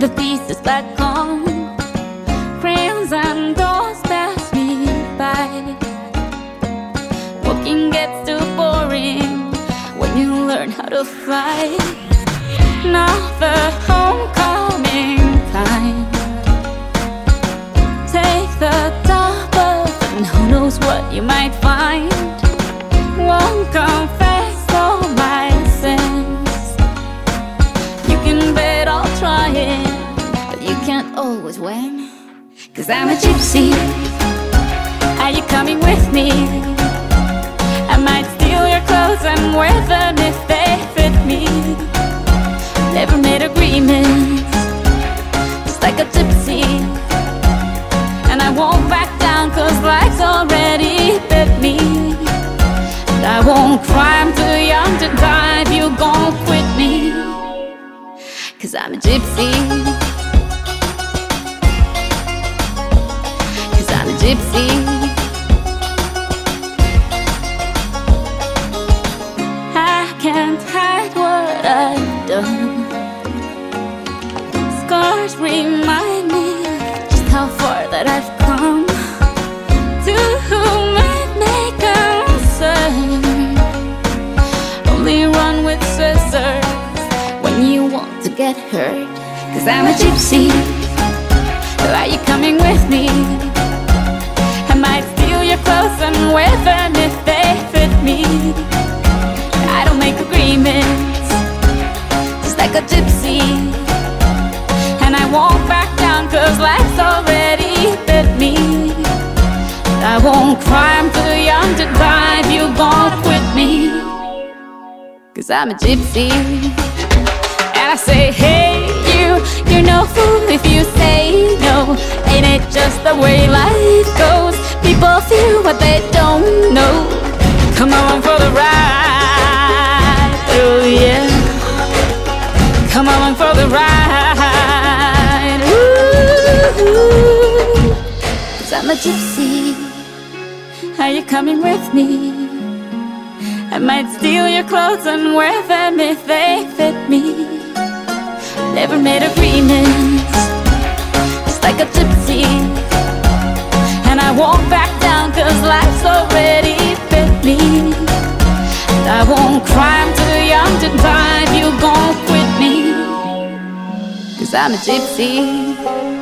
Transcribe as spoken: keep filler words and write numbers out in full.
the pieces back home. Crayons and doors pass me by. Walking gets too boring when you learn how to fly. Now the homecoming time. Take the double, and who knows what you might find. Won't confess all my sins. You can bet I'll try it, but you can't always win. Cause I'm a gypsy. Are you coming with me? I might steal your clothes and wear them if they fit me. Never made agreements, just like a gypsy. And I won't back down cause life's already bit me. And I won't cry, I'm too young to die if you gon' quit me. Cause I'm a gypsy. Cause I'm a gypsy. I can't hide what I've done. Scars remind me just how far that I've come. To whom it may concern, only run with scissors when you want to get hurt. Cause I'm a gypsy. Are you coming with me? I might steal your clothes and wear them if they fit me. I don't make agreements, just like a gypsy. And I won't back down cause life's already bit me. I won't cry, I'm too young to die if you gon' quit me. Cause I'm a gypsy. And I say, hey you, you're no fool if you say no. Ain't it just the way life goes? People feel what they don't know. Come along for the ride, oh yeah. Come along for the ride, ooh. Cause I'm a gypsy. Are you coming with me? I might steal your clothes and wear them if they fit me. Never made agreements, just like a gypsy. And I won't back down cause life's already bit me. And I won't cry, I'm too young to die if you gon' quit me. Cause I'm a gypsy.